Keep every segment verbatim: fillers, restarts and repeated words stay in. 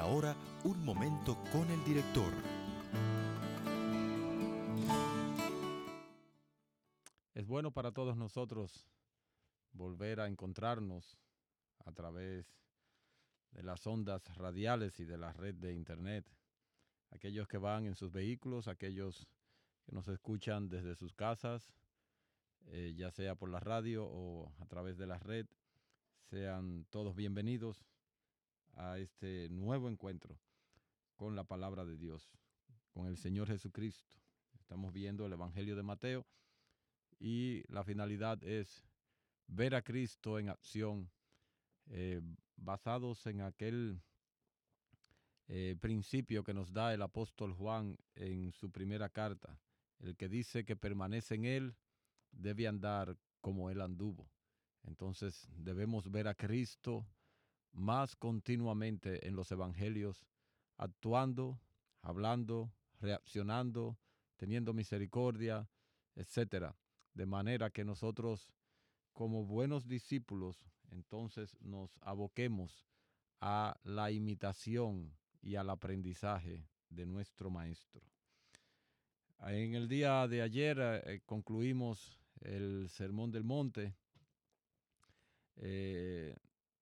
ahora un momento con el director. Es bueno para todos nosotros volver a encontrarnos a través de las ondas radiales y de la red de internet. Aquellos que van en sus vehículos, aquellos que nos escuchan desde sus casas, eh, ya sea por la radio o a través de la red, sean todos bienvenidos a este nuevo encuentro con la palabra de Dios, con el Señor Jesucristo. Estamos viendo el Evangelio de Mateo y la finalidad es ver a Cristo en acción, eh, basados en aquel eh, principio que nos da el apóstol Juan en su primera carta. El que dice que permanece en él debe andar como él anduvo. Entonces debemos ver a Cristo más continuamente en los evangelios, actuando, hablando, reaccionando, teniendo misericordia, etcétera. De manera que nosotros, como buenos discípulos, entonces nos aboquemos a la imitación y al aprendizaje de nuestro Maestro. En el día de ayer eh, concluimos el Sermón del Monte. Eh,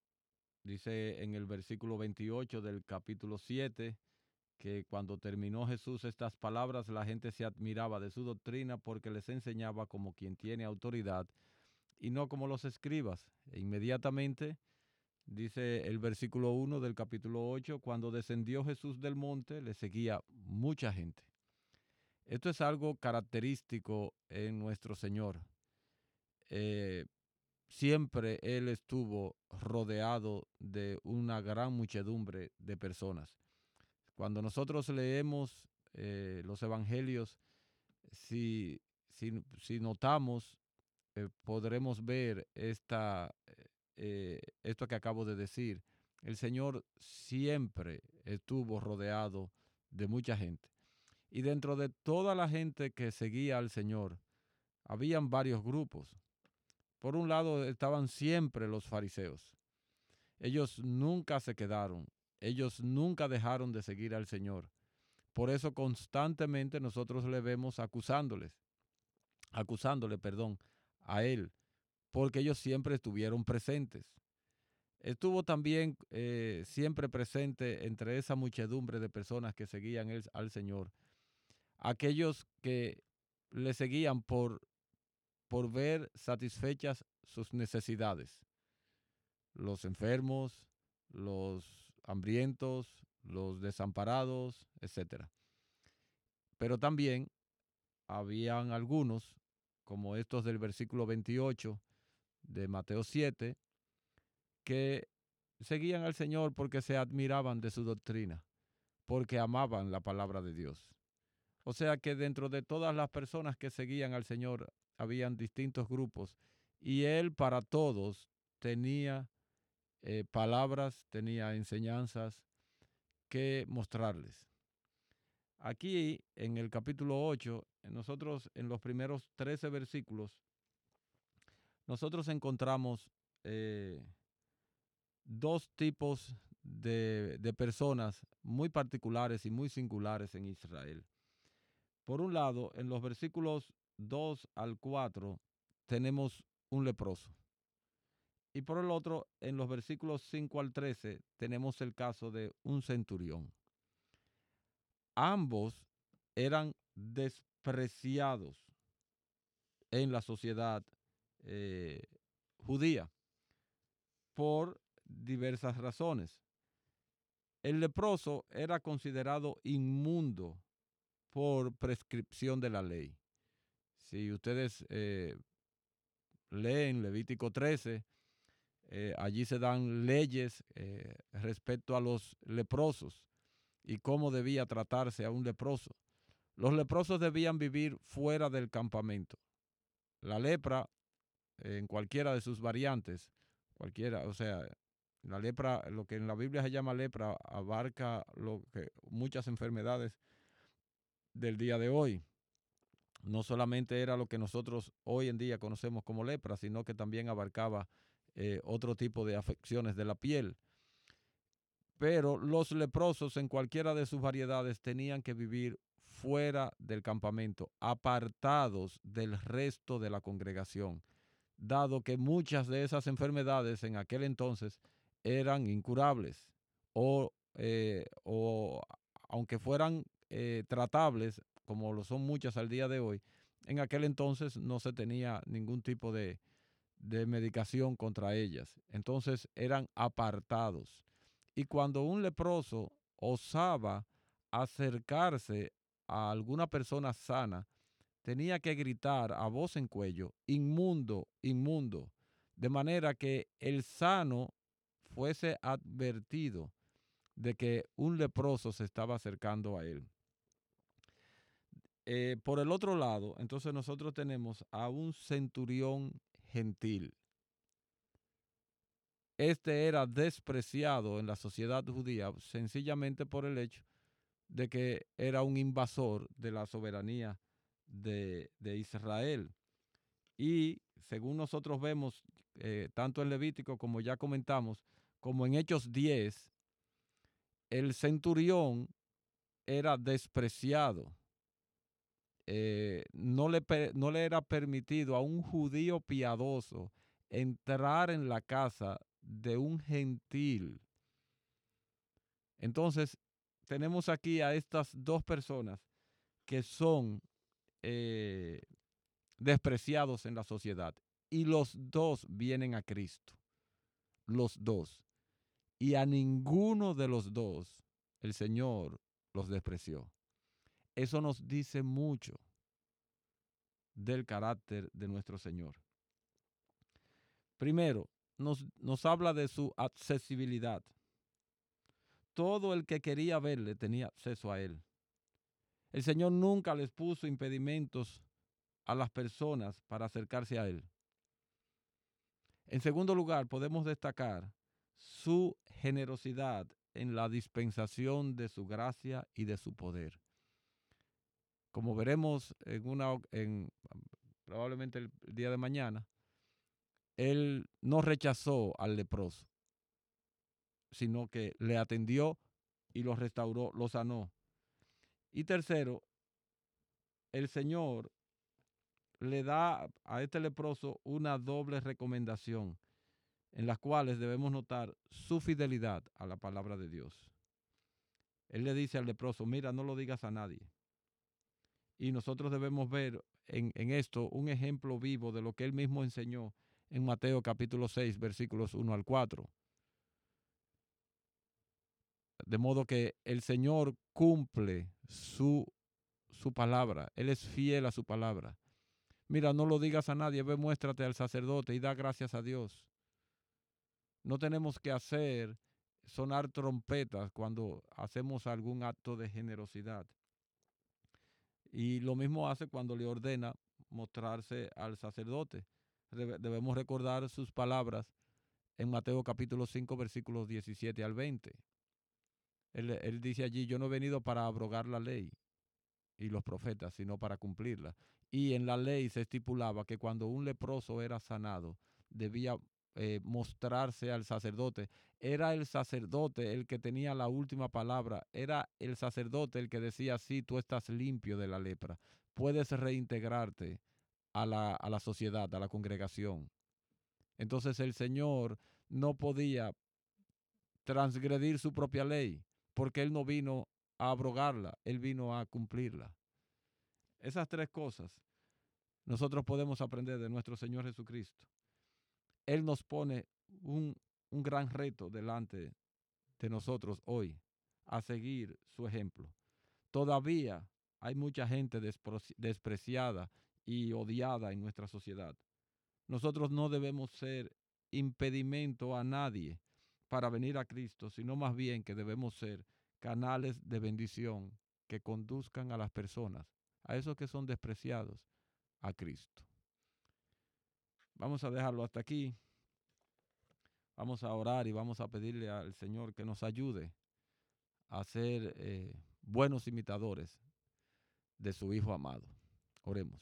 dice en el versículo veintiocho del capítulo siete que cuando terminó Jesús estas palabras, la gente se admiraba de su doctrina porque les enseñaba como quien tiene autoridad y no como los escribas. E inmediatamente dice el versículo uno del capítulo ocho, cuando descendió Jesús del monte, le seguía mucha gente. Esto es algo característico en nuestro Señor. Eh, siempre Él estuvo rodeado de una gran muchedumbre de personas. Cuando nosotros leemos eh, los evangelios, si, si, si notamos, eh, podremos ver esta, eh, esto que acabo de decir. El Señor siempre estuvo rodeado de mucha gente. Y dentro de toda la gente que seguía al Señor, habían varios grupos. Por un lado estaban siempre los fariseos. Ellos nunca se quedaron. Ellos nunca dejaron de seguir al Señor. Por eso constantemente nosotros le vemos acusándoles, acusándole, perdón, a él, porque ellos siempre estuvieron presentes. Estuvo también eh, siempre presente entre esa muchedumbre de personas que seguían el, al Señor, aquellos que le seguían por, por ver satisfechas sus necesidades, los enfermos, los hambrientos, los desamparados, etcétera. Pero también habían algunos, como estos del versículo veintiocho de Mateo siete, que seguían al Señor porque se admiraban de su doctrina, porque amaban la palabra de Dios. O sea que dentro de todas las personas que seguían al Señor habían distintos grupos y Él para todos tenía eh, palabras, tenía enseñanzas que mostrarles. Aquí en el capítulo ocho, nosotros en los primeros trece versículos, nosotros encontramos eh, dos tipos de, de personas muy particulares y muy singulares en Israel. Por un lado, en los versículos dos al cuatro tenemos un leproso. Y por el otro, en los versículos cinco al trece tenemos el caso de un centurión. Ambos eran despreciados en la sociedad eh, judía por diversas razones. El leproso era considerado inmundo por prescripción de la ley. Si ustedes eh, leen Levítico trece, eh, allí se dan leyes eh, respecto a los leprosos y cómo debía tratarse a un leproso. Los leprosos debían vivir fuera del campamento. La lepra, en cualquiera de sus variantes, cualquiera, o sea, la lepra, lo que en la Biblia se llama lepra, abarca lo que, muchas enfermedades del día de hoy. No solamente era lo que nosotros hoy en día conocemos como lepra, sino que también abarcaba eh, otro tipo de afecciones de la piel. Pero los leprosos en cualquiera de sus variedades tenían que vivir fuera del campamento, apartados del resto de la congregación, dado que muchas de esas enfermedades en aquel entonces eran incurables o, eh, o aunque fueran eh, tratables, como lo son muchas al día de hoy, en aquel entonces no se tenía ningún tipo de, de medicación contra ellas. Entonces eran apartados. Y cuando un leproso osaba acercarse a alguna persona sana, tenía que gritar a voz en cuello, inmundo, inmundo, de manera que el sano fuese advertido de que un leproso se estaba acercando a él. Eh, por el otro lado, entonces nosotros tenemos a un centurión gentil. Este era despreciado en la sociedad judía sencillamente por el hecho de que era un invasor de la soberanía de, de Israel. Y según nosotros vemos, eh, tanto en Levítico como ya comentamos, como en Hechos diez, el centurión era despreciado. Eh, no, le, no le era permitido a un judío piadoso entrar en la casa de un gentil. Entonces, tenemos aquí a estas dos personas que son eh, despreciados en la sociedad. Y los dos vienen a Cristo. Los dos. Y a ninguno de los dos el Señor los despreció. Eso nos dice mucho del carácter de nuestro Señor. Primero, nos, nos habla de su accesibilidad. Todo el que quería verle tenía acceso a él. El Señor nunca les puso impedimentos a las personas para acercarse a él. En segundo lugar, podemos destacar su generosidad en la dispensación de su gracia y de su poder. Como veremos en una, en, probablemente el día de mañana, él no rechazó al leproso, sino que le atendió y lo restauró, lo sanó. Y tercero, el Señor le da a este leproso una doble recomendación, en las cuales debemos notar su fidelidad a la palabra de Dios. Él le dice al leproso, mira, no lo digas a nadie. Y nosotros debemos ver en, en esto un ejemplo vivo de lo que él mismo enseñó en Mateo capítulo seis, versículos uno al cuatro. De modo que el Señor cumple su, su palabra. Él es fiel a su palabra. Mira, no lo digas a nadie, ve, muéstrate al sacerdote y da gracias a Dios. No tenemos que hacer sonar trompetas cuando hacemos algún acto de generosidad. Y lo mismo hace cuando le ordena mostrarse al sacerdote. Debemos recordar sus palabras en Mateo capítulo cinco, versículos diecisiete al veinte. Él, él dice allí, yo no he venido para abrogar la ley y los profetas, sino para cumplirla. Y en la ley se estipulaba que cuando un leproso era sanado, debía eh, mostrarse al sacerdote. Era el sacerdote el que tenía la última palabra. Era el sacerdote el que decía, sí, tú estás limpio de la lepra. Puedes reintegrarte a la, a la sociedad, a la congregación. Entonces el Señor no podía transgredir su propia ley, porque Él no vino a abrogarla, Él vino a cumplirla. Esas tres cosas nosotros podemos aprender de nuestro Señor Jesucristo. Él nos pone un, un gran reto delante de nosotros hoy, a seguir su ejemplo. Todavía hay mucha gente despreciada y odiada en nuestra sociedad. Nosotros no debemos ser impedimento a nadie para venir a Cristo, sino más bien que debemos ser canales de bendición que conduzcan a las personas, a esos que son despreciados, a Cristo. Vamos a dejarlo hasta aquí. Vamos a orar y vamos a pedirle al Señor que nos ayude a ser eh, buenos imitadores de su Hijo amado. Oremos.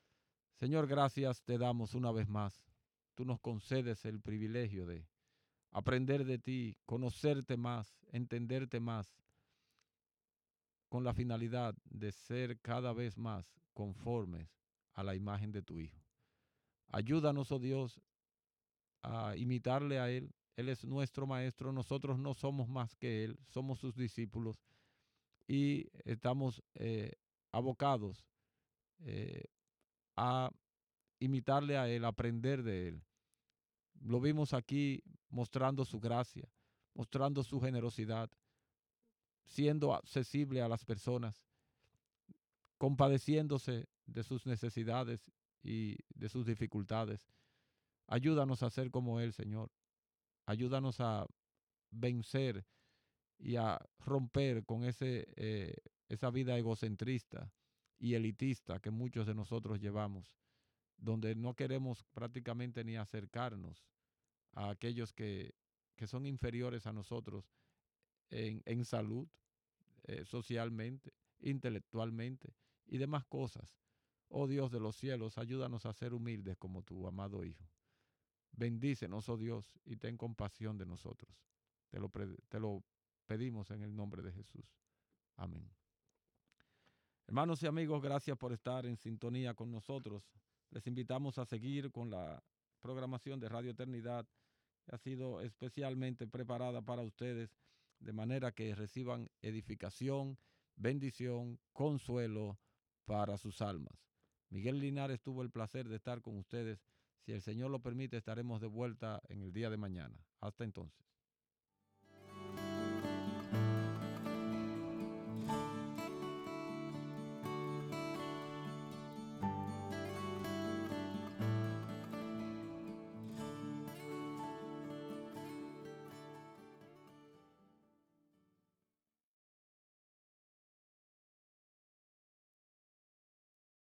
Señor, gracias te damos una vez más. Tú nos concedes el privilegio de aprender de ti, conocerte más, entenderte más, con la finalidad de ser cada vez más conformes a la imagen de tu Hijo. Ayúdanos, oh Dios, a imitarle a Él. Él es nuestro Maestro, nosotros no somos más que Él, somos sus discípulos y estamos eh, abocados eh, a imitarle a Él, a aprender de Él. Lo vimos aquí mostrando su gracia, mostrando su generosidad, siendo accesible a las personas, compadeciéndose de sus necesidades y de sus dificultades. Ayúdanos a ser como Él, Señor. Ayúdanos a vencer y a romper con ese, eh, esa vida egocentrista y elitista que muchos de nosotros llevamos, donde no queremos prácticamente ni acercarnos a aquellos que, que son inferiores a nosotros en, en salud, eh, socialmente, intelectualmente y demás cosas. Oh Dios de los cielos, ayúdanos a ser humildes como tu amado Hijo. Bendícenos, oh Dios, y ten compasión de nosotros. Te lo, te lo pedimos en el nombre de Jesús. Amén. Hermanos y amigos, gracias por estar en sintonía con nosotros. Les invitamos a seguir con la programación de Radio Eternidad, que ha sido especialmente preparada para ustedes, de manera que reciban edificación, bendición, consuelo para sus almas. Miguel Linares tuvo el placer de estar con ustedes. Si el Señor lo permite, estaremos de vuelta en el día de mañana. Hasta entonces.